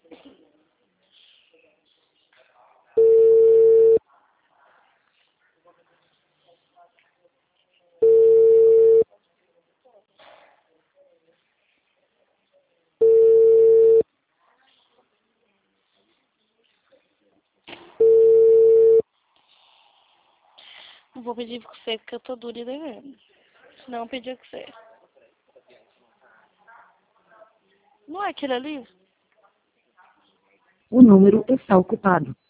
Não vou pedir pra você porque eu tô dura e devendo. Senão eu pedir pra você. Não é aquele ali? O número está ocupado.